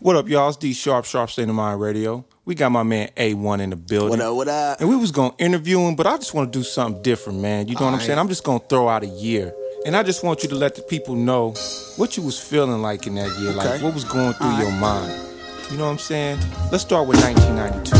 What up, y'all? It's D Sharp, Sharp State of Mind Radio. We got my man A1 in the building. What up, what up? And we was going to interview him, but I just want to do something different, man. You know what I'm saying? I'm just going to throw out a year. And I just want you to let the people know what you was feeling like in that year. Okay. Like, what was going through your mind. You know what I'm saying? Let's start with 1992.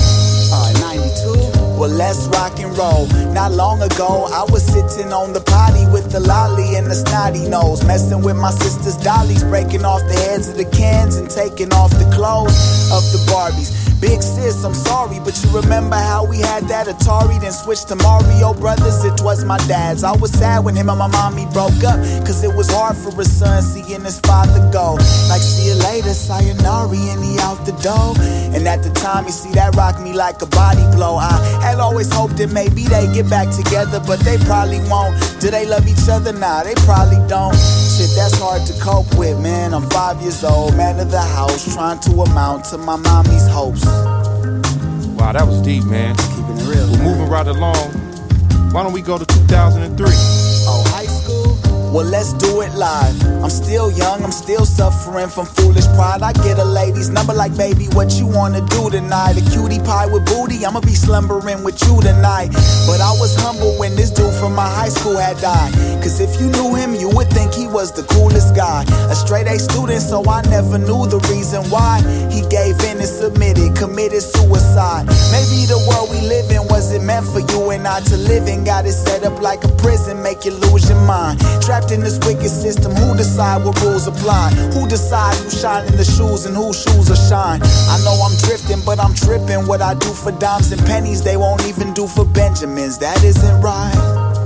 92? Well, let's rock and roll. Not long ago, I was sitting on the potty with the lolly and the snotty nose, messing with my sister's dollies, breaking off the heads of the cans and taking off the clothes of the Barbies. Big sis, I'm sorry, but you remember how we had that Atari, then switched to Mario Brothers? It was my dad's. I was sad when him and my mommy broke up, cause it was hard for a son seeing his father go. Like, see you later, sayonara, and he out the door. And at the time, you see, that rocked me like a body blow. I had always hoped that maybe they get back together, but they probably won't. Do they love each other? Nah, they probably don't. Shit, that's hard to cope with, man. I'm 5 years old, man of the house, trying to amount to my mommy's hopes. Wow, that was deep, man. Keeping it real. We're moving right along. Why don't we go to 2003? Oh, high school? Well, let's do it live. I'm still young, I'm still suffering from foolish pride. I get a lady's number like, baby, what you wanna do tonight? A cutie pie with booty, I'ma be slumbering with you tonight. But I was humble when this dude from my high school had died. Cause if you knew him, you would think he was the coolest guy. A straight A student, so I never knew the reason why he gave in and submitted, committed suicide. Maybe the world we live in wasn't meant for you and I to live in. Got it set up like a prison, make you lose your mind. Trapped in this wicked system, who decide what rules apply? Who decide who's shining the shoes and whose shoes are shine? I know I'm drifting, but I'm tripping. What I do for dimes and pennies, they won't even do for Benjamins. That isn't right.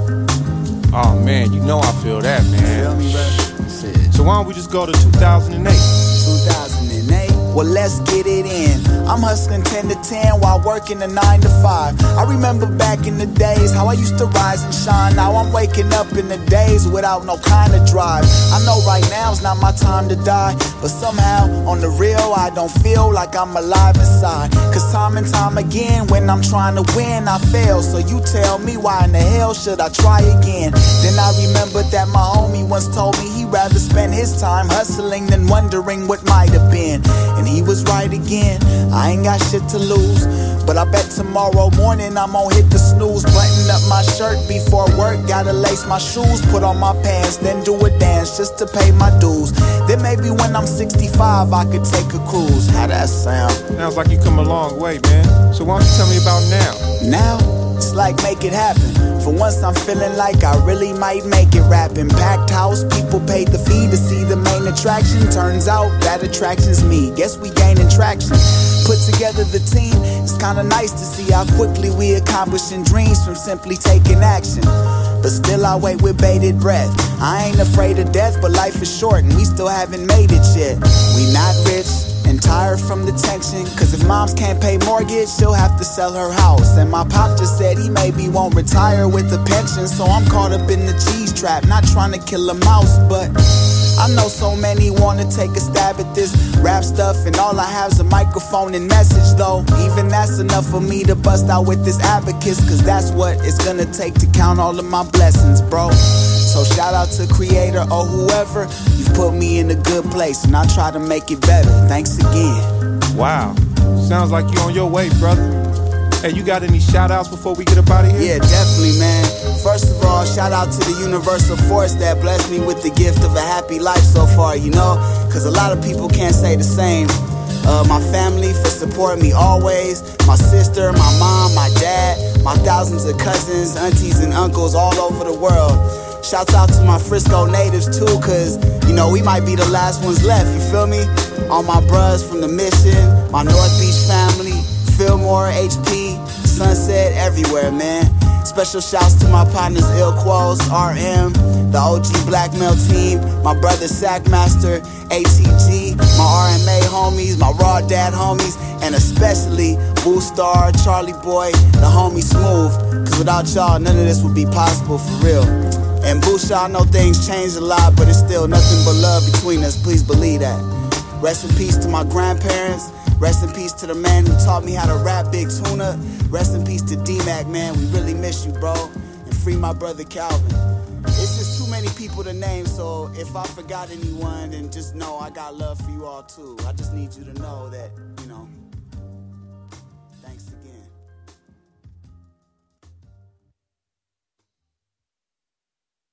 Oh, man, you know I feel that, man. Feel me, bro? So why don't we just go to 2008? 2008? Well, let's get it in. I'm hustling 10 to 10 while working a 9 to 5. I remember back in the days how I used to rise and shine. Now I'm waking up in the days without no kind of drive. I know right now's not my time to die, but somehow on the real I don't feel like I'm alive inside. Cause time and time again when I'm trying to win I fail. So you tell me, why in the hell should I try again? Then I remembered that my homie once told me he'd rather spend his time hustling than wondering what might have been. And he was right again. I ain't got shit to lose, but I bet tomorrow morning I'm gonna hit the snooze. Button up my shirt before work, gotta lace my shoes, put on my pants, then do a dance just to pay my dues. Then maybe when I'm 65 I could take a cruise. How that sound? Sounds like you come a long way, man. So why don't you tell me about now? Now? It's like make it happen. For once I'm feeling like I really might make it rapping. Packed house, people paid the fee to see the main attraction. Turns out that attraction's me. Guess we gaining traction. Put together the team. It's kinda nice to see how quickly we accomplishing dreams from simply taking action. But still I wait with bated breath. I ain't afraid of death, but life is short and we still haven't made it yet. We not rich and tired from the tension. Cause if moms can't pay mortgage, she'll have to sell her house. And my pop just said he maybe won't retire with a pension. So I'm caught up in the cheese trap, not trying to kill a mouse. But I know so many wanna take a stab at this rap stuff, and all I have's a microphone and message though. Even that's enough for me to bust out with this abacus. Cause that's what it's gonna take to count all of my blessings, bro. So shout out to creator or whoever. You've put me in a good place and I'll try to make it better. Thanks again. Wow, sounds like you on your way, brother. Hey, you got any shout outs before we get up out of here? Yeah, definitely, man. First of all, shout out to the universal force that blessed me with the gift of a happy life so far, you know? Cause a lot of people can't say the same. My family for supporting me always. My sister, my mom, my dad, my thousands of cousins, aunties, and uncles all over the world. Shouts out to my Frisco natives too, cause, you know, we might be the last ones left, you feel me? All my bros from the Mission, my North Beach family, Fillmore, HP, Sunset, everywhere, man. Special shouts to my partners Ill Quos, RM, the OG Black Male team, my brother Sackmaster, ATG, my RMA homies, my Raw Dad homies, and especially Boo Star, Charlie Boy, the homie Smooth. Cause without y'all, none of this would be possible for real. And Busha, I know things changed a lot, but it's still nothing but love between us, please believe that. Rest in peace to my grandparents. Rest in peace to the man who taught me how to rap, Big Tuna. Rest in peace to D-Mac, man. We really miss you, bro. And free my brother Calvin. It's just too many many people to name, so if I forgot anyone, then just know I got love for you all too. I just need you to know that